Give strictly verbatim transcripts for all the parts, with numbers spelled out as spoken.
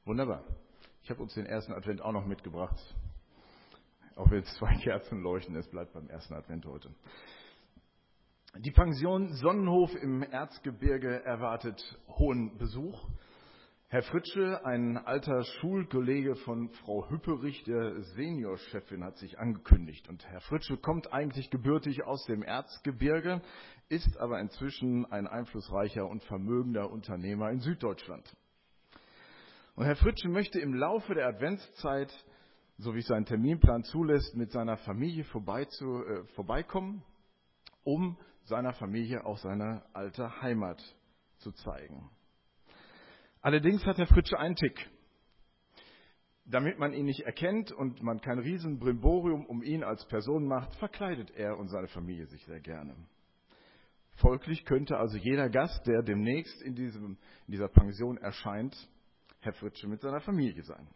Wunderbar. Ich habe uns den ersten Advent auch noch mitgebracht. Auch wenn es zwei Kerzen leuchten, es bleibt beim ersten Advent heute. Die Pension Sonnenhof im Erzgebirge erwartet hohen Besuch. Herr Fritsche, ein alter Schulkollege von Frau Hüpperich, der Seniorchefin, hat sich angekündigt. Und Herr Fritsche kommt eigentlich gebürtig aus dem Erzgebirge, ist aber inzwischen ein einflussreicher und vermögender Unternehmer in Süddeutschland. Und Herr Fritsche möchte im Laufe der Adventszeit, so wie es sein Terminplan zulässt, mit seiner Familie vorbei zu, äh, vorbeikommen, um seiner Familie auch seine alte Heimat zu zeigen. Allerdings hat Herr Fritsche einen Tick. Damit man ihn nicht erkennt und man kein Riesenbrimborium um ihn als Person macht, verkleidet er und seine Familie sich sehr gerne. Folglich könnte also jeder Gast, der demnächst in, diesem, in dieser Pension erscheint, Herr Fritsche mit seiner Familie sein.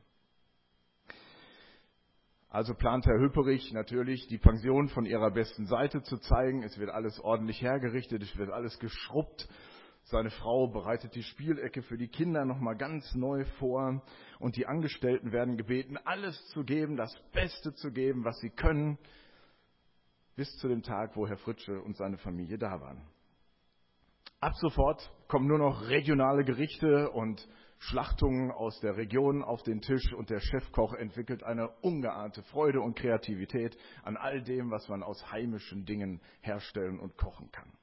Also plant Herr Hüpperich natürlich, die Pension von ihrer besten Seite zu zeigen. Es wird alles ordentlich hergerichtet, es wird alles geschrubbt. Seine Frau bereitet die Spielecke für die Kinder nochmal ganz neu vor. Und die Angestellten werden gebeten, alles zu geben, das Beste zu geben, was sie können, bis zu dem Tag, wo Herr Fritsche und seine Familie da waren. Ab sofort kommen nur noch regionale Gerichte und Schlachtungen aus der Region auf den Tisch und der Chefkoch entwickelt eine ungeahnte Freude und Kreativität an all dem, was man aus heimischen Dingen herstellen und kochen kann.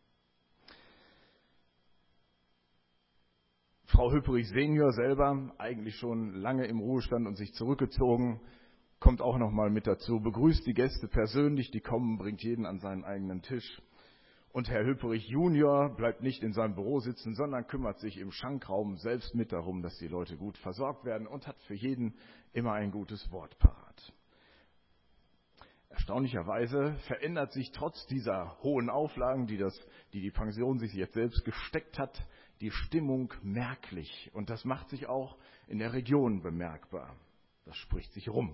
Frau Hüpperich Senior selber, eigentlich schon lange im Ruhestand und sich zurückgezogen, kommt auch noch mal mit dazu, begrüßt die Gäste persönlich, die kommen, bringt jeden an seinen eigenen Tisch. Und Herr Hüpperich Junior bleibt nicht in seinem Büro sitzen, sondern kümmert sich im Schankraum selbst mit darum, dass die Leute gut versorgt werden und hat für jeden immer ein gutes Wort parat. Erstaunlicherweise verändert sich trotz dieser hohen Auflagen, die, das, die die Pension sich jetzt selbst gesteckt hat, die Stimmung merklich. Und das macht sich auch in der Region bemerkbar. Das spricht sich rum.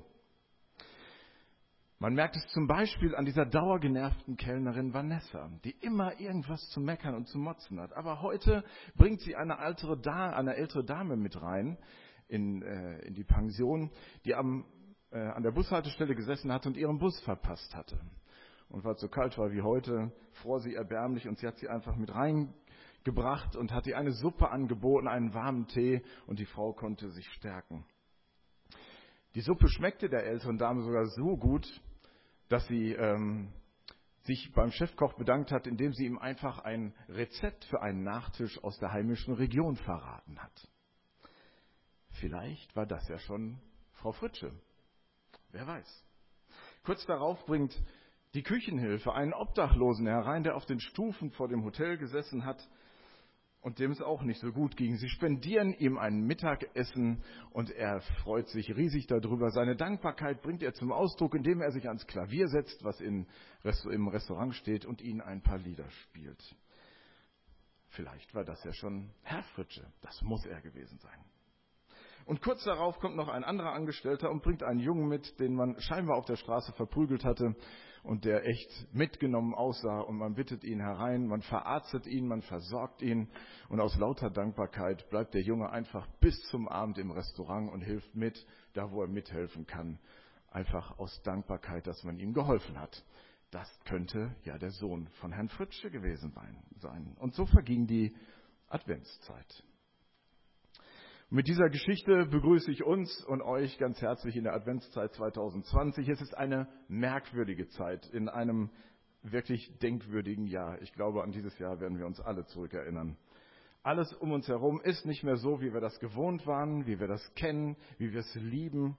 Man merkt es zum Beispiel an dieser dauergenervten Kellnerin Vanessa, die immer irgendwas zu meckern und zu motzen hat. Aber heute bringt sie eine ältere Dame, eine ältere Dame mit rein in, äh, in die Pension, die am, äh, an der Bushaltestelle gesessen hatte und ihren Bus verpasst hatte. Und weil es so kalt war wie heute, fror sie erbärmlich und sie hat sie einfach mit reingebracht und hat ihr eine Suppe angeboten, einen warmen Tee und die Frau konnte sich stärken. Die Suppe schmeckte der älteren Dame sogar so gut, dass sie ähm, sich beim Chefkoch bedankt hat, indem sie ihm einfach ein Rezept für einen Nachtisch aus der heimischen Region verraten hat. Vielleicht war das ja schon Frau Fritsche. Wer weiß. Kurz darauf bringt die Küchenhilfe einen Obdachlosen herein, der auf den Stufen vor dem Hotel gesessen hat und dem es auch nicht so gut ging. Sie spendieren ihm ein Mittagessen und er freut sich riesig darüber. Seine Dankbarkeit bringt er zum Ausdruck, indem er sich ans Klavier setzt, was in, im Restaurant steht, und ihnen ein paar Lieder spielt. Vielleicht war das ja schon Herr Fritsche. Das muss er gewesen sein. Und kurz darauf kommt noch ein anderer Angestellter und bringt einen Jungen mit, den man scheinbar auf der Straße verprügelt hatte und der echt mitgenommen aussah. Und man bittet ihn herein, man verarztet ihn, man versorgt ihn. Und aus lauter Dankbarkeit bleibt der Junge einfach bis zum Abend im Restaurant und hilft mit, da wo er mithelfen kann. Einfach aus Dankbarkeit, dass man ihm geholfen hat. Das könnte ja der Sohn von Herrn Fritsche gewesen sein. Und so verging die Adventszeit. Mit dieser Geschichte begrüße ich uns und euch ganz herzlich in der Adventszeit zwanzig zwanzig. Es ist eine merkwürdige Zeit in einem wirklich denkwürdigen Jahr. Ich glaube, an dieses Jahr werden wir uns alle zurückerinnern. Alles um uns herum ist nicht mehr so, wie wir das gewohnt waren, wie wir das kennen, wie wir es lieben.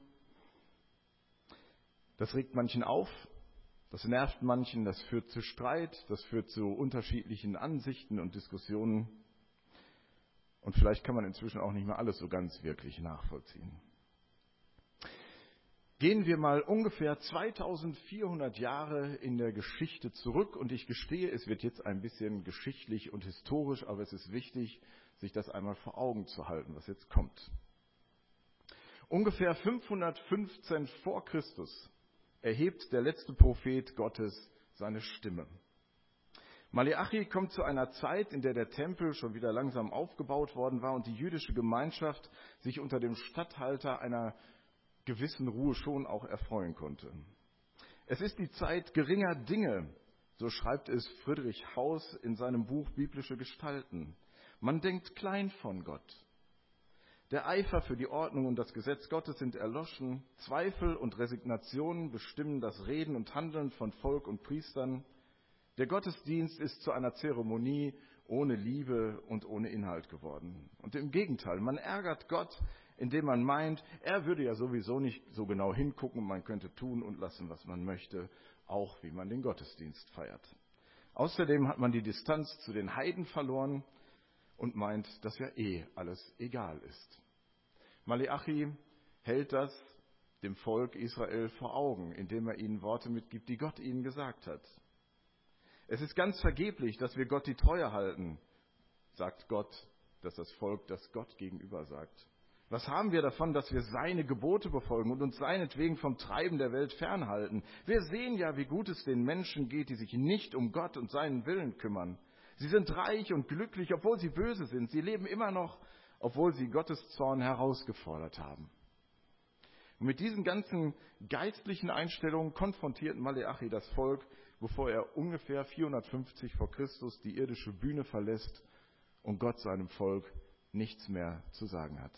Das regt manchen auf, das nervt manchen, das führt zu Streit, das führt zu unterschiedlichen Ansichten und Diskussionen. Und vielleicht kann man inzwischen auch nicht mehr alles so ganz wirklich nachvollziehen. Gehen wir mal ungefähr zweitausendvierhundert Jahre in der Geschichte zurück. Und ich gestehe, es wird jetzt ein bisschen geschichtlich und historisch, aber es ist wichtig, sich das einmal vor Augen zu halten, was jetzt kommt. Ungefähr fünfhundertfünfzehn vor Christus erhebt der letzte Prophet Gottes seine Stimme. Maleachi kommt zu einer Zeit, in der der Tempel schon wieder langsam aufgebaut worden war und die jüdische Gemeinschaft sich unter dem Statthalter einer gewissen Ruhe schon auch erfreuen konnte. Es ist die Zeit geringer Dinge, so schreibt es Friedrich Haus in seinem Buch Biblische Gestalten. Man denkt klein von Gott. Der Eifer für die Ordnung und das Gesetz Gottes sind erloschen. Zweifel und Resignationen bestimmen das Reden und Handeln von Volk und Priestern. Der Gottesdienst ist zu einer Zeremonie ohne Liebe und ohne Inhalt geworden. Und im Gegenteil, man ärgert Gott, indem man meint, er würde ja sowieso nicht so genau hingucken, man könnte tun und lassen, was man möchte, auch wie man den Gottesdienst feiert. Außerdem hat man die Distanz zu den Heiden verloren und meint, dass ja eh alles egal ist. Maleachi hält das dem Volk Israel vor Augen, indem er ihnen Worte mitgibt, die Gott ihnen gesagt hat. Es ist ganz vergeblich, dass wir Gott die Treue halten, sagt Gott, dass das Volk das Gott gegenüber sagt. Was haben wir davon, dass wir seine Gebote befolgen und uns seinetwegen vom Treiben der Welt fernhalten? Wir sehen ja, wie gut es den Menschen geht, die sich nicht um Gott und seinen Willen kümmern. Sie sind reich und glücklich, obwohl sie böse sind. Sie leben immer noch, obwohl sie Gottes Zorn herausgefordert haben. Und mit diesen ganzen geistlichen Einstellungen konfrontiert Maleachi das Volk, bevor er ungefähr vierhundertfünfzig vor Christus die irdische Bühne verlässt und Gott seinem Volk nichts mehr zu sagen hat.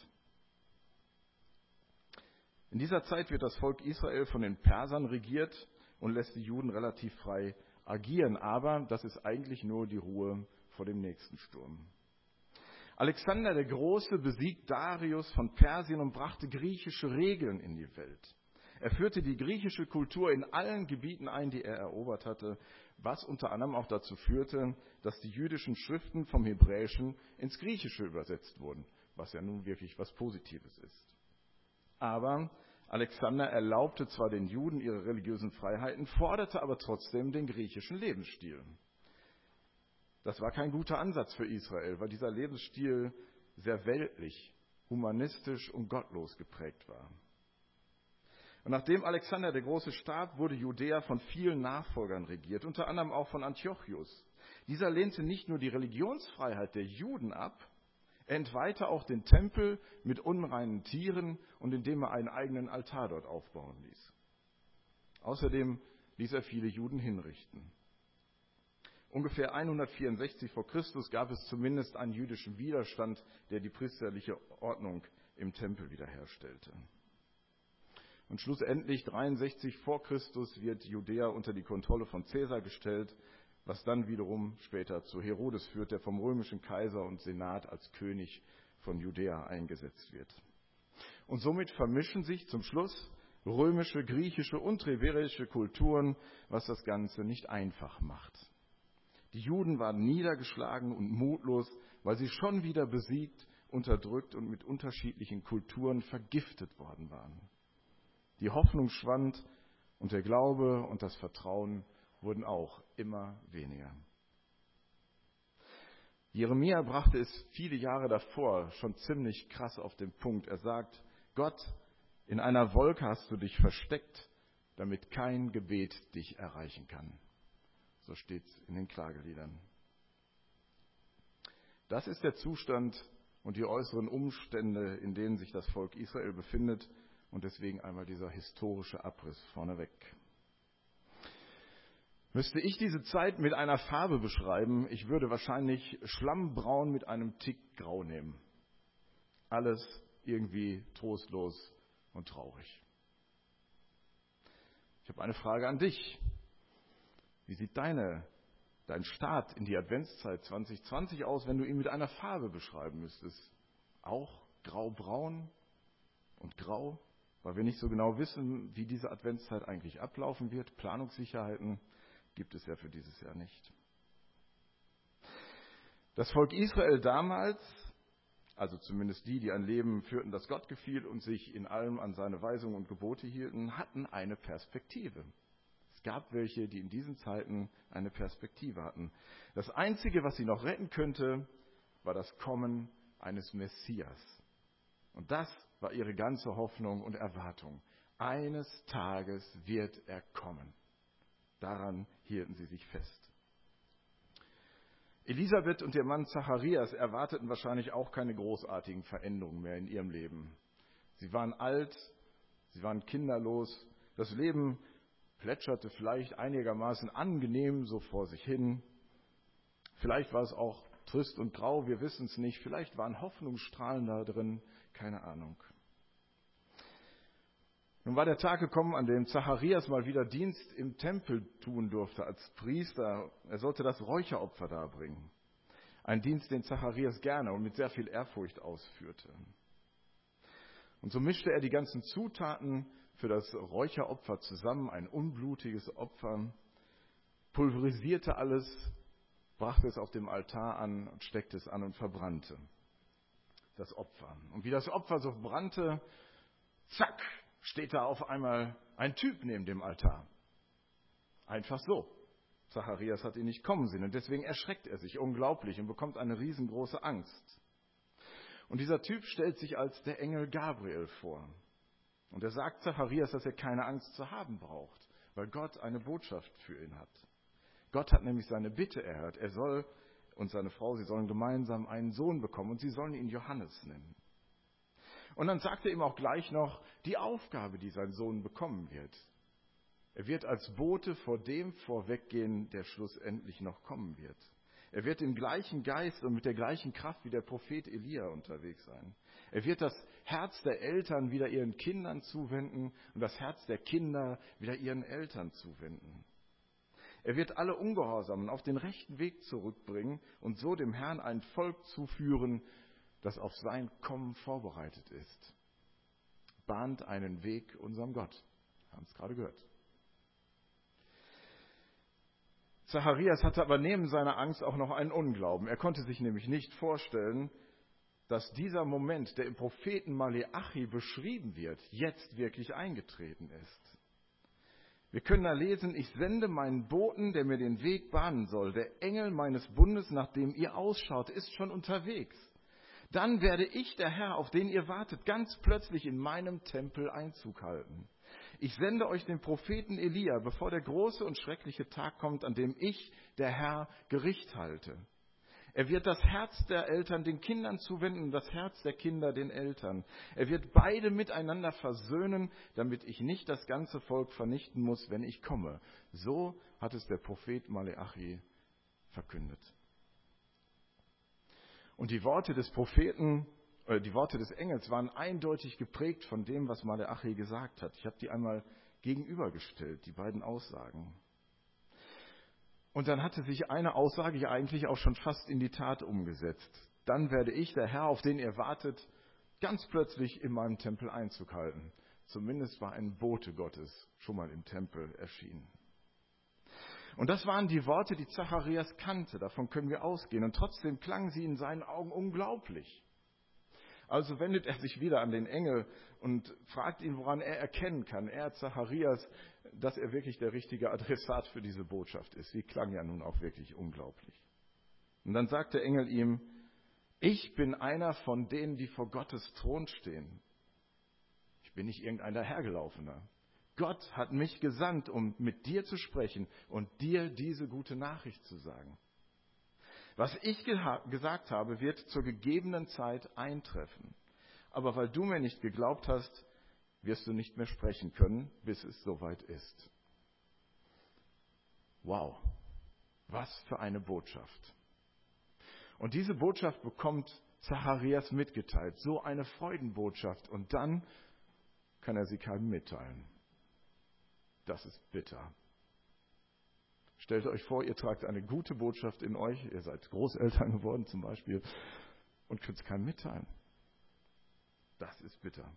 In dieser Zeit wird das Volk Israel von den Persern regiert und lässt die Juden relativ frei agieren. Aber das ist eigentlich nur die Ruhe vor dem nächsten Sturm. Alexander der Große besiegt Darius von Persien und brachte griechische Regeln in die Welt. Er führte die griechische Kultur in allen Gebieten ein, die er erobert hatte, was unter anderem auch dazu führte, dass die jüdischen Schriften vom Hebräischen ins Griechische übersetzt wurden, was ja nun wirklich was Positives ist. Aber Alexander erlaubte zwar den Juden ihre religiösen Freiheiten, forderte aber trotzdem den griechischen Lebensstil. Das war kein guter Ansatz für Israel, weil dieser Lebensstil sehr weltlich, humanistisch und gottlos geprägt war. Und nachdem Alexander der Große starb, wurde Judäa von vielen Nachfolgern regiert, unter anderem auch von Antiochus. Dieser lehnte nicht nur die Religionsfreiheit der Juden ab, er entweihte auch den Tempel mit unreinen Tieren und indem er einen eigenen Altar dort aufbauen ließ. Außerdem ließ er viele Juden hinrichten. Ungefähr hundertvierundsechzig vor Christus gab es zumindest einen jüdischen Widerstand, der die priesterliche Ordnung im Tempel wiederherstellte. Und schlussendlich dreiundsechzig vor Christus wird Judäa unter die Kontrolle von Caesar gestellt, was dann wiederum später zu Herodes führt, der vom römischen Kaiser und Senat als König von Judäa eingesetzt wird. Und somit vermischen sich zum Schluss römische, griechische und treverische Kulturen, was das Ganze nicht einfach macht. Die Juden waren niedergeschlagen und mutlos, weil sie schon wieder besiegt, unterdrückt und mit unterschiedlichen Kulturen vergiftet worden waren. Die Hoffnung schwand und der Glaube und das Vertrauen wurden auch immer weniger. Jeremia brachte es viele Jahre davor schon ziemlich krass auf den Punkt. Er sagt, Gott, in einer Wolke hast du dich versteckt, damit kein Gebet dich erreichen kann. So steht es in den Klageliedern. Das ist der Zustand und die äußeren Umstände, in denen sich das Volk Israel befindet. Und deswegen einmal dieser historische Abriss vorneweg. Müsste ich diese Zeit mit einer Farbe beschreiben, ich würde wahrscheinlich Schlammbraun mit einem Tick Grau nehmen. Alles irgendwie trostlos und traurig. Ich habe eine Frage an dich. Wie sieht deine, dein Start in die Adventszeit zwanzig zwanzig aus, wenn du ihn mit einer Farbe beschreiben müsstest? Auch grau-braun und grau? Weil wir nicht so genau wissen, wie diese Adventszeit eigentlich ablaufen wird. Planungssicherheiten gibt es ja für dieses Jahr nicht. Das Volk Israel damals, also zumindest die, die ein Leben führten, das Gott gefiel und sich in allem an seine Weisungen und Gebote hielten, hatten eine Perspektive. Es gab welche, die in diesen Zeiten eine Perspektive hatten. Das Einzige, was sie noch retten könnte, war das Kommen eines Messias. Und das war ihre ganze Hoffnung und Erwartung. Eines Tages wird er kommen. Daran hielten sie sich fest. Elisabeth und ihr Mann Zacharias erwarteten wahrscheinlich auch keine großartigen Veränderungen mehr in ihrem Leben. Sie waren alt, sie waren kinderlos, das Leben plätscherte vielleicht einigermaßen angenehm so vor sich hin. Vielleicht war es auch trist und grau, wir wissen es nicht. Vielleicht waren Hoffnungsstrahlen da drin, keine Ahnung. Nun war der Tag gekommen, an dem Zacharias mal wieder Dienst im Tempel tun durfte als Priester. Er sollte das Räucheropfer darbringen. Ein Dienst, den Zacharias gerne und mit sehr viel Ehrfurcht ausführte. Und so mischte er die ganzen Zutaten für das Räucheropfer zusammen, ein unblutiges Opfer, pulverisierte alles, brachte es auf dem Altar an und steckte es an und verbrannte das Opfer. Und wie das Opfer so brannte, zack, steht da auf einmal ein Typ neben dem Altar. Einfach so. Zacharias hat ihn nicht kommen sehen und deswegen erschreckt er sich unglaublich und bekommt eine riesengroße Angst. Und dieser Typ stellt sich als der Engel Gabriel vor. Und er sagt Zacharias, dass er keine Angst zu haben braucht, weil Gott eine Botschaft für ihn hat. Gott hat nämlich seine Bitte erhört. Er soll und seine Frau, sie sollen gemeinsam einen Sohn bekommen und sie sollen ihn Johannes nennen. Und dann sagt er ihm auch gleich noch die Aufgabe, die sein Sohn bekommen wird. Er wird als Bote vor dem vorweggehen, der schlussendlich noch kommen wird. Er wird im gleichen Geist und mit der gleichen Kraft wie der Prophet Elia unterwegs sein. Er wird das Herz der Eltern wieder ihren Kindern zuwenden und das Herz der Kinder wieder ihren Eltern zuwenden. Er wird alle Ungehorsamen auf den rechten Weg zurückbringen und so dem Herrn ein Volk zuführen, das auf sein Kommen vorbereitet ist. Bahnt einen Weg unserem Gott. Wir haben es gerade gehört. Zacharias hatte aber neben seiner Angst auch noch einen Unglauben. Er konnte sich nämlich nicht vorstellen, dass dieser Moment, der im Propheten Maleachi beschrieben wird, jetzt wirklich eingetreten ist. Wir können da lesen, ich sende meinen Boten, der mir den Weg bahnen soll. Der Engel meines Bundes, nach dem ihr ausschaut, ist schon unterwegs. Dann werde ich, der Herr, auf den ihr wartet, ganz plötzlich in meinem Tempel Einzug halten. Ich sende euch den Propheten Elia, bevor der große und schreckliche Tag kommt, an dem ich, der Herr, Gericht halte. Er wird das Herz der Eltern den Kindern zuwenden und das Herz der Kinder den Eltern. Er wird beide miteinander versöhnen, damit ich nicht das ganze Volk vernichten muss, wenn ich komme. So hat es der Prophet Maleachi verkündet. Und die Worte des Propheten, äh, die Worte des Engels waren eindeutig geprägt von dem, was Maleachi gesagt hat. Ich habe die einmal gegenübergestellt, die beiden Aussagen. Und dann hatte sich eine Aussage ja eigentlich auch schon fast in die Tat umgesetzt. Dann werde ich, der Herr, auf den ihr wartet, ganz plötzlich in meinem Tempel Einzug halten. Zumindest war ein Bote Gottes schon mal im Tempel erschienen. Und das waren die Worte, die Zacharias kannte. Davon können wir ausgehen. Und trotzdem klangen sie in seinen Augen unglaublich. Also wendet er sich wieder an den Engel und fragt ihn, woran er erkennen kann, er, Zacharias, dass er wirklich der richtige Adressat für diese Botschaft ist. Sie klang ja nun auch wirklich unglaublich. Und dann sagt der Engel ihm, ich bin einer von denen, die vor Gottes Thron stehen. Ich bin nicht irgendein Dahergelaufener. Gott hat mich gesandt, um mit dir zu sprechen und dir diese gute Nachricht zu sagen. Was ich geha- gesagt habe, wird zur gegebenen Zeit eintreffen. Aber weil du mir nicht geglaubt hast, wirst du nicht mehr sprechen können, bis es soweit ist. Wow, was für eine Botschaft. Und diese Botschaft bekommt Zacharias mitgeteilt, so eine Freudenbotschaft. Und dann kann er sie keinem mitteilen. Das ist bitter. Stellt euch vor, ihr tragt eine gute Botschaft in euch, ihr seid Großeltern geworden zum Beispiel, und könnt es keinem mitteilen. Das ist bitter.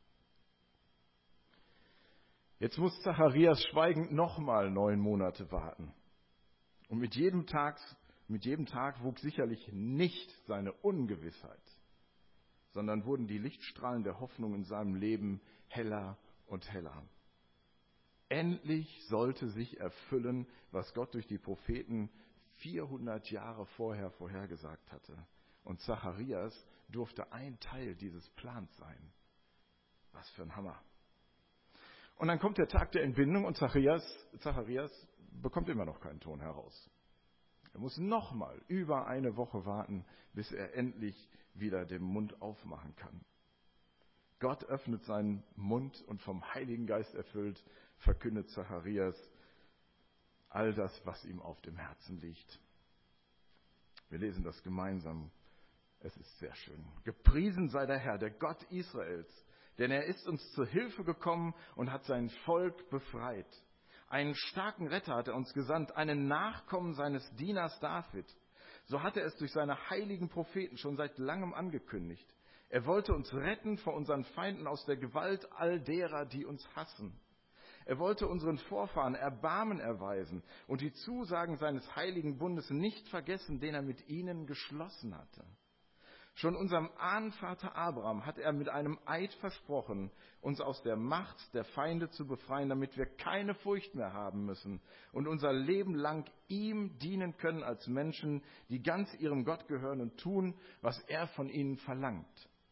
Jetzt muss Zacharias schweigend nochmal neun Monate warten. Und mit jedem Tag, mit jedem Tag wuchs sicherlich nicht seine Ungewissheit, sondern wurden die Lichtstrahlen der Hoffnung in seinem Leben heller und heller. Endlich sollte sich erfüllen, was Gott durch die Propheten vierhundert Jahre vorher vorhergesagt hatte. Und Zacharias durfte ein Teil dieses Plans sein. Was für ein Hammer. Und dann kommt der Tag der Entbindung und Zacharias, Zacharias bekommt immer noch keinen Ton heraus. Er muss nochmal über eine Woche warten, bis er endlich wieder den Mund aufmachen kann. Gott öffnet seinen Mund und vom Heiligen Geist erfüllt, verkündet Zacharias all das, was ihm auf dem Herzen liegt. Wir lesen das gemeinsam. Es ist sehr schön. Gepriesen sei der Herr, der Gott Israels, denn er ist uns zur Hilfe gekommen und hat sein Volk befreit. Einen starken Retter hat er uns gesandt, einen Nachkommen seines Dieners David. So hat er es durch seine heiligen Propheten schon seit langem angekündigt. Er wollte uns retten vor unseren Feinden aus der Gewalt all derer, die uns hassen. Er wollte unseren Vorfahren Erbarmen erweisen und die Zusagen seines heiligen Bundes nicht vergessen, den er mit ihnen geschlossen hatte. Schon unserem Ahnenvater Abraham hat er mit einem Eid versprochen, uns aus der Macht der Feinde zu befreien, damit wir keine Furcht mehr haben müssen und unser Leben lang ihm dienen können als Menschen, die ganz ihrem Gott gehören und tun, was er von ihnen verlangt.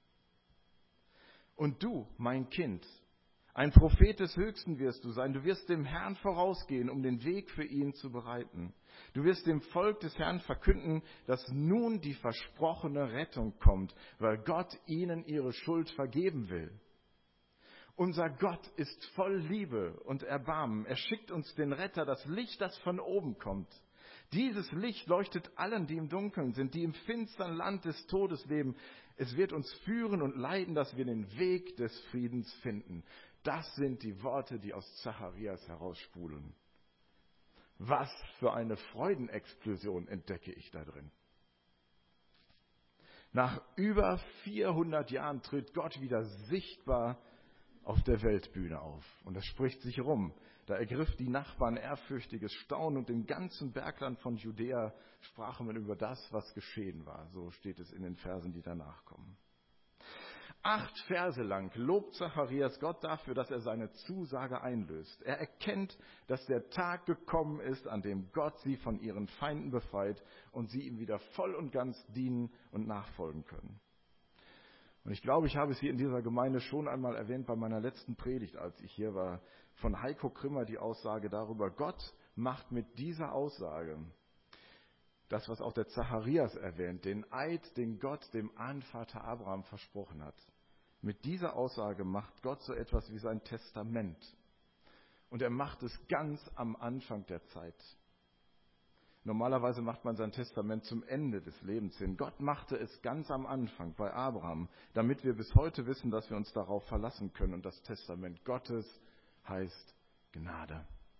Und du, mein Kind, ein Prophet des Höchsten wirst du sein. Du wirst dem Herrn vorausgehen, um den Weg für ihn zu bereiten. Du wirst dem Volk des Herrn verkünden, dass nun die versprochene Rettung kommt, weil Gott ihnen ihre Schuld vergeben will. Unser Gott ist voll Liebe und Erbarmen. Er schickt uns den Retter, das Licht, das von oben kommt. Dieses Licht leuchtet allen, die im Dunkeln sind, die im finstern Land des Todes leben. Es wird uns führen und leiten, dass wir den Weg des Friedens finden. Das sind die Worte, die aus Zacharias heraussprudeln. Was für eine Freudenexplosion entdecke ich da drin. Nach über vierhundert Jahren tritt Gott wieder sichtbar auf der Weltbühne auf. Und das spricht sich rum. Da ergriff die Nachbarn ehrfürchtiges Staunen und im ganzen Bergland von Judäa sprach man über das, was geschehen war. So steht es in den Versen, die danach kommen. Acht Verse lang lobt Zacharias Gott dafür, dass er seine Zusage einlöst. Er erkennt, dass der Tag gekommen ist, an dem Gott sie von ihren Feinden befreit und sie ihm wieder voll und ganz dienen und nachfolgen können. Und ich glaube, ich habe es hier in dieser Gemeinde schon einmal erwähnt bei meiner letzten Predigt, als ich hier war, von Heiko Krimmer die Aussage darüber, Gott macht mit dieser Aussage, das, was auch der Zacharias erwähnt, den Eid, den Gott dem Ahnenvater Abraham versprochen hat. Mit dieser Aussage macht Gott so etwas wie sein Testament. Und er macht es ganz am Anfang der Zeit. Normalerweise macht man sein Testament zum Ende des Lebens hin. Gott machte es ganz am Anfang bei Abraham, damit wir bis heute wissen, dass wir uns darauf verlassen können. Und das Testament Gottes heißt Gnade.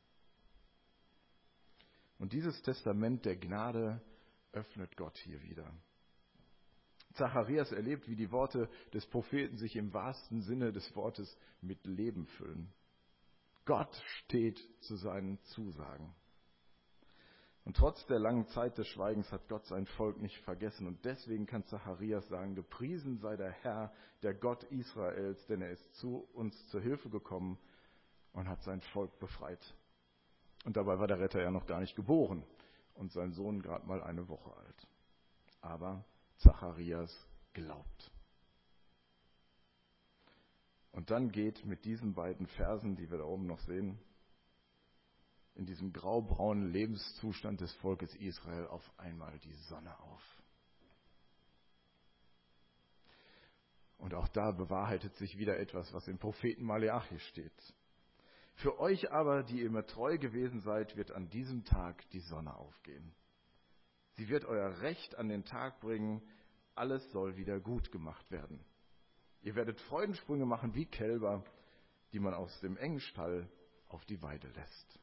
Und dieses Testament der Gnade öffnet Gott hier wieder. Zacharias erlebt, wie die Worte des Propheten sich im wahrsten Sinne des Wortes mit Leben füllen. Gott steht zu seinen Zusagen. Und trotz der langen Zeit des Schweigens hat Gott sein Volk nicht vergessen. Und deswegen kann Zacharias sagen, gepriesen sei der Herr, der Gott Israels, denn er ist zu uns zur Hilfe gekommen und hat sein Volk befreit. Und dabei war der Retter ja noch gar nicht geboren und sein Sohn gerade mal eine Woche alt. Aber Zacharias glaubt. Und dann geht mit diesen beiden Versen, die wir da oben noch sehen, in diesem graubraunen Lebenszustand des Volkes Israel auf einmal die Sonne auf. Und auch da bewahrheitet sich wieder etwas, was im Propheten Maleachi steht. Für euch aber, die ihr mir treu gewesen seid, wird an diesem Tag die Sonne aufgehen. Sie wird euer Recht an den Tag bringen, alles soll wieder gut gemacht werden. Ihr werdet Freudensprünge machen wie Kälber, die man aus dem engen Stall auf die Weide lässt.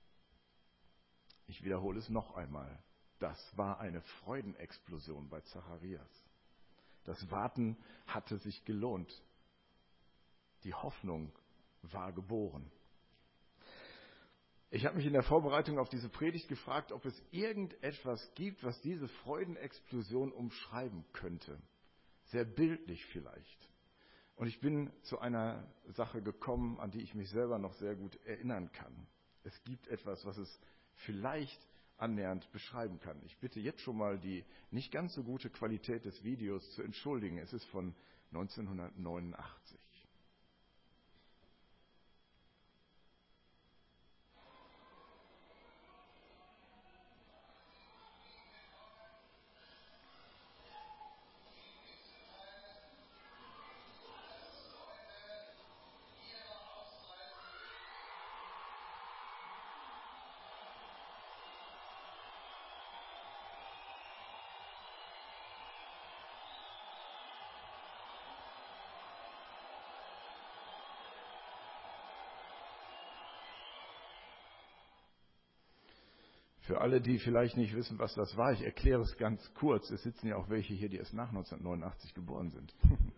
Ich wiederhole es noch einmal. Das war eine Freudenexplosion bei Zacharias. Das Warten hatte sich gelohnt. Die Hoffnung war geboren. Ich habe mich in der Vorbereitung auf diese Predigt gefragt, ob es irgendetwas gibt, was diese Freudenexplosion umschreiben könnte. Sehr bildlich vielleicht. Und ich bin zu einer Sache gekommen, an die ich mich selber noch sehr gut erinnern kann. Es gibt etwas, was es vielleicht annähernd beschreiben kann. Ich bitte jetzt schon mal die nicht ganz so gute Qualität des Videos zu entschuldigen. Es ist von neunzehnhundertneunundachtzig. Für alle, die vielleicht nicht wissen, was das war, ich erkläre es ganz kurz. Es sitzen ja auch welche hier, die erst nach neunzehnhundertneunundachtzig geboren sind.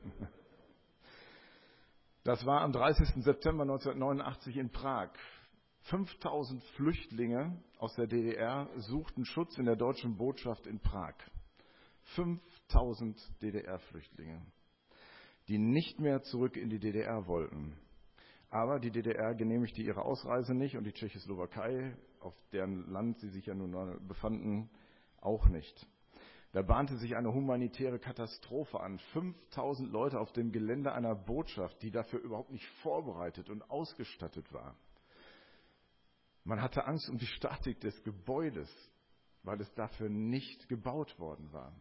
Das war am dreißigsten September neunzehnhundertneunundachtzig in Prag. fünftausend Flüchtlinge aus der D D R suchten Schutz in der deutschen Botschaft in Prag. fünftausend D D R-Flüchtlinge, die nicht mehr zurück in die D D R wollten. Aber die D D R genehmigte ihre Ausreise nicht und die Tschechoslowakei, auf deren Land sie sich ja nun befanden, auch nicht. Da bahnte sich eine humanitäre Katastrophe an. fünftausend Leute auf dem Gelände einer Botschaft, die dafür überhaupt nicht vorbereitet und ausgestattet war. Man hatte Angst um die Statik des Gebäudes, weil es dafür nicht gebaut worden war.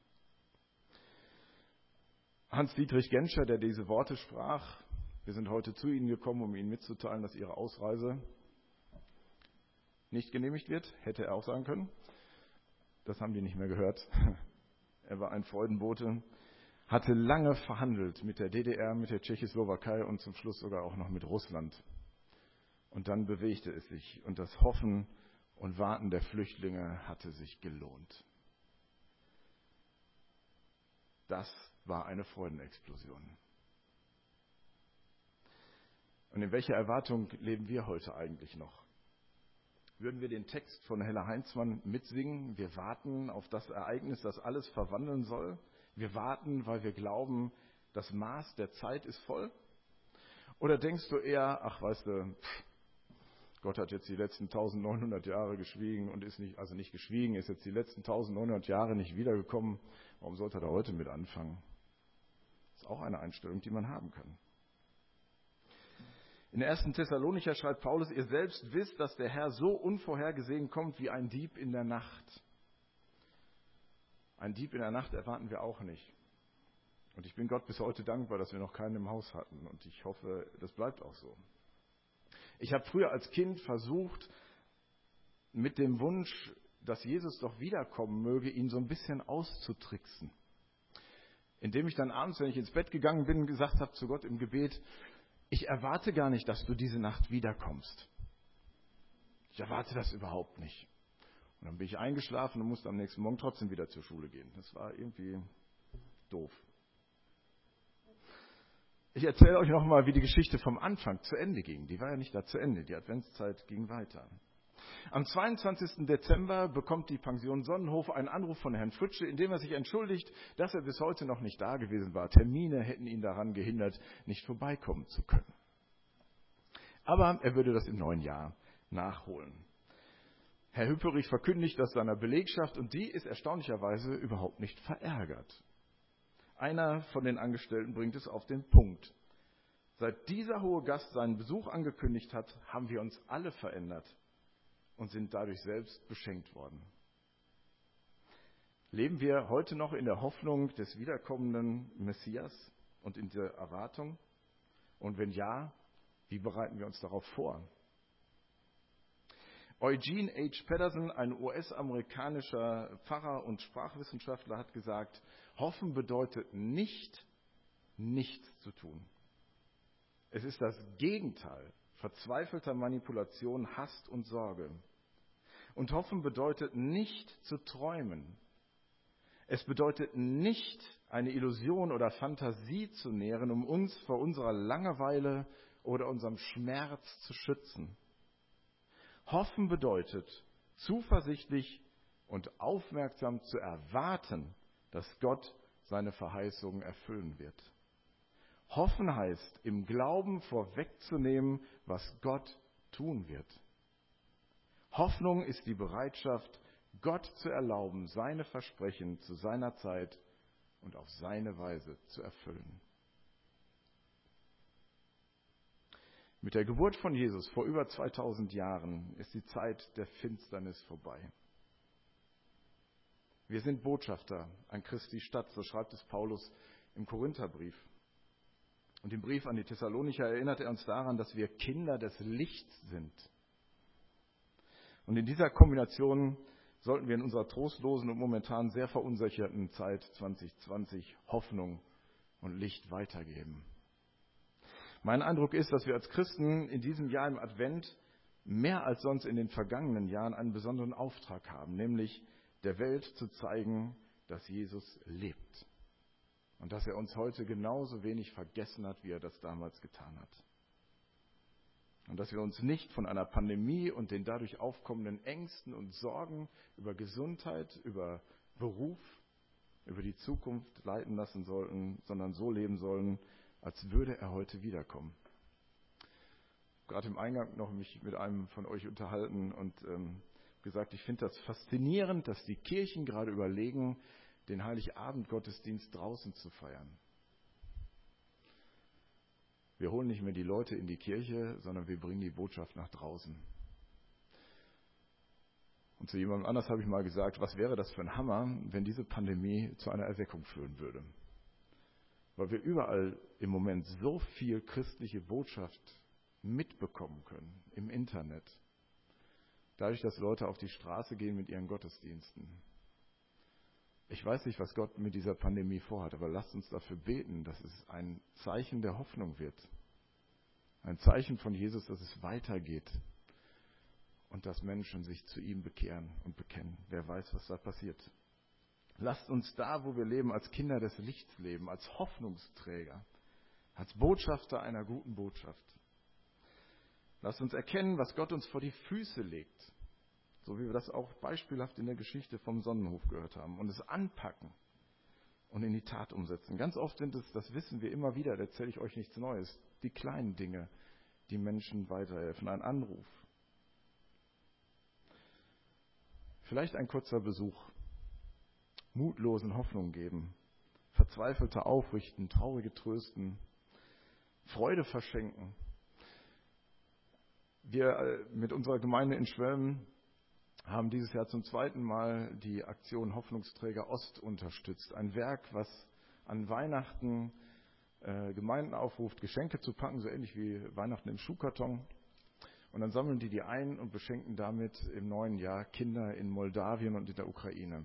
Hans-Dietrich Genscher, der diese Worte sprach, wir sind heute zu Ihnen gekommen, um Ihnen mitzuteilen, dass Ihre Ausreise nicht genehmigt wird, hätte er auch sagen können. Das haben die nicht mehr gehört. Er war ein Freudenbote, hatte lange verhandelt mit der D D R, mit der Tschechoslowakei und zum Schluss sogar auch noch mit Russland. Und dann bewegte es sich und das Hoffen und Warten der Flüchtlinge hatte sich gelohnt. Das war eine Freudenexplosion. Und in welcher Erwartung leben wir heute eigentlich noch? Würden wir den Text von Hella Heinzmann mitsingen? Wir warten auf das Ereignis, das alles verwandeln soll. Wir warten, weil wir glauben, das Maß der Zeit ist voll. Oder denkst du eher, ach weißt du, Gott hat jetzt die letzten neunzehnhundert Jahre geschwiegen und ist nicht, also nicht geschwiegen, ist jetzt die letzten neunzehnhundert Jahre nicht wiedergekommen. Warum sollte er da heute mit anfangen? Das ist auch eine Einstellung, die man haben kann. In der ersten Thessalonicher schreibt Paulus, ihr selbst wisst, dass der Herr so unvorhergesehen kommt wie ein Dieb in der Nacht. Ein Dieb in der Nacht erwarten wir auch nicht. Und ich bin Gott bis heute dankbar, dass wir noch keinen im Haus hatten. Und ich hoffe, das bleibt auch so. Ich habe früher als Kind versucht, mit dem Wunsch, dass Jesus doch wiederkommen möge, ihn so ein bisschen auszutricksen. Indem ich dann abends, wenn ich ins Bett gegangen bin, gesagt habe zu Gott im Gebet, ich erwarte gar nicht, dass du diese Nacht wiederkommst. Ich erwarte das überhaupt nicht. Und dann bin ich eingeschlafen und musste am nächsten Morgen trotzdem wieder zur Schule gehen. Das war irgendwie doof. Ich erzähle euch nochmal, wie die Geschichte vom Anfang zu Ende ging. Die war ja nicht da zu Ende, die Adventszeit ging weiter. Am zweiundzwanzigsten Dezember bekommt die Pension Sonnenhof einen Anruf von Herrn Fritsche, in dem er sich entschuldigt, dass er bis heute noch nicht da gewesen war. Termine hätten ihn daran gehindert, nicht vorbeikommen zu können. Aber er würde das im neuen Jahr nachholen. Herr Hüpperich verkündigt das seiner Belegschaft und die ist erstaunlicherweise überhaupt nicht verärgert. Einer von den Angestellten bringt es auf den Punkt. Seit dieser hohe Gast seinen Besuch angekündigt hat, haben wir uns alle verändert und sind dadurch selbst beschenkt worden. Leben wir heute noch in der Hoffnung des wiederkommenden Messias und in der Erwartung? Und wenn ja, wie bereiten wir uns darauf vor? Eugene H. Peterson, ein U S-amerikanischer Pfarrer und Sprachwissenschaftler, hat gesagt, Hoffen bedeutet nicht, nichts zu tun. Es ist das Gegenteil verzweifelter Manipulation, Hass und Sorge. Und Hoffen bedeutet nicht zu träumen. Es bedeutet nicht, eine Illusion oder Fantasie zu nähren, um uns vor unserer Langeweile oder unserem Schmerz zu schützen. Hoffen bedeutet, zuversichtlich und aufmerksam zu erwarten, dass Gott seine Verheißungen erfüllen wird. Hoffen heißt, im Glauben vorwegzunehmen, was Gott tun wird. Hoffnung ist die Bereitschaft, Gott zu erlauben, seine Versprechen zu seiner Zeit und auf seine Weise zu erfüllen. Mit der Geburt von Jesus vor über zweitausend Jahren ist die Zeit der Finsternis vorbei. Wir sind Botschafter an Christi Stadt, so schreibt es Paulus im Korintherbrief. Und im Brief an die Thessalonicher erinnert er uns daran, dass wir Kinder des Lichts sind. Und in dieser Kombination sollten wir in unserer trostlosen und momentan sehr verunsicherten Zeit zwanzig zwanzig Hoffnung und Licht weitergeben. Mein Eindruck ist, dass wir als Christen in diesem Jahr im Advent mehr als sonst in den vergangenen Jahren einen besonderen Auftrag haben, nämlich der Welt zu zeigen, dass Jesus lebt und dass er uns heute genauso wenig vergessen hat, wie er das damals getan hat. Und dass wir uns nicht von einer Pandemie und den dadurch aufkommenden Ängsten und Sorgen über Gesundheit, über Beruf, über die Zukunft leiten lassen sollten, sondern so leben sollen, als würde er heute wiederkommen. Gerade im Eingang noch mich mit einem von euch unterhalten und ähm, gesagt, ich finde das faszinierend, dass die Kirchen gerade überlegen, den Heiligabend-Gottesdienst draußen zu feiern. Wir holen nicht mehr die Leute in die Kirche, sondern wir bringen die Botschaft nach draußen. Und zu jemandem anders habe ich mal gesagt, was wäre das für ein Hammer, wenn diese Pandemie zu einer Erweckung führen würde. Weil wir überall im Moment so viel christliche Botschaft mitbekommen können im Internet. Dadurch, dass Leute auf die Straße gehen mit ihren Gottesdiensten. Ich weiß nicht, was Gott mit dieser Pandemie vorhat, aber lasst uns dafür beten, dass es ein Zeichen der Hoffnung wird. Ein Zeichen von Jesus, dass es weitergeht und dass Menschen sich zu ihm bekehren und bekennen. Wer weiß, was da passiert. Lasst uns da, wo wir leben, als Kinder des Lichts leben, als Hoffnungsträger, als Botschafter einer guten Botschaft. Lasst uns erkennen, was Gott uns vor die Füße legt, so wie wir das auch beispielhaft in der Geschichte vom Sonnenhof gehört haben, und es anpacken und in die Tat umsetzen. Ganz oft sind es, das wissen wir immer wieder, da erzähle ich euch nichts Neues, die kleinen Dinge, die Menschen weiterhelfen, ein Anruf. Vielleicht ein kurzer Besuch, mutlosen Hoffnung geben, Verzweifelte aufrichten, Traurige trösten, Freude verschenken. Wir mit unserer Gemeinde in Schwelm haben dieses Jahr zum zweiten Mal die Aktion Hoffnungsträger Ost unterstützt. Ein Werk, was an Weihnachten äh, Gemeinden aufruft, Geschenke zu packen, so ähnlich wie Weihnachten im Schuhkarton. Und dann sammeln die die ein und beschenken damit im neuen Jahr Kinder in Moldawien und in der Ukraine.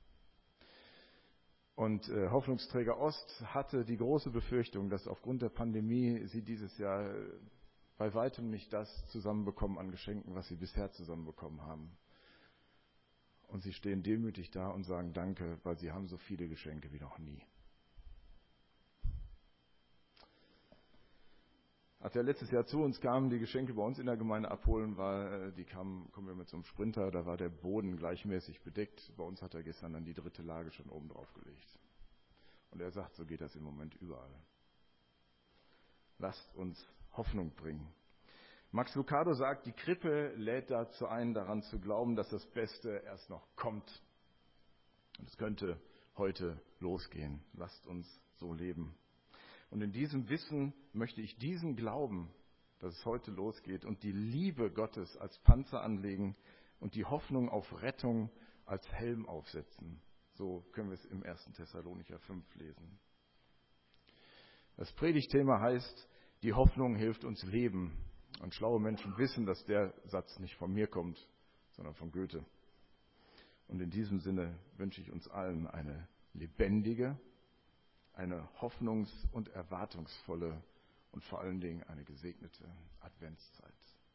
Und äh, Hoffnungsträger Ost hatte die große Befürchtung, dass aufgrund der Pandemie sie dieses Jahr äh, bei weitem nicht das zusammenbekommen an Geschenken, was sie bisher zusammenbekommen haben. Und sie stehen demütig da und sagen Danke, weil sie haben so viele Geschenke wie noch nie. Als er letztes Jahr zu uns kam, die Geschenke bei uns in der Gemeinde abholen, war, die kamen, kommen wir mit so einem Sprinter, da war der Boden gleichmäßig bedeckt. Bei uns hat er gestern dann die dritte Lage schon oben drauf gelegt. Und er sagt, so geht das im Moment überall. Lasst uns Hoffnung bringen. Max Lucado sagt, die Krippe lädt dazu ein, daran zu glauben, dass das Beste erst noch kommt. Und es könnte heute losgehen. Lasst uns so leben. Und in diesem Wissen möchte ich diesen Glauben, dass es heute losgeht, und die Liebe Gottes als Panzer anlegen und die Hoffnung auf Rettung als Helm aufsetzen. So können wir es im ersten Thessalonicher fünf lesen. Das Predigtthema heißt, die Hoffnung hilft uns leben. Und schlaue Menschen wissen, dass der Satz nicht von mir kommt, sondern von Goethe. Und in diesem Sinne wünsche ich uns allen eine lebendige, eine hoffnungs- und erwartungsvolle und vor allen Dingen eine gesegnete Adventszeit.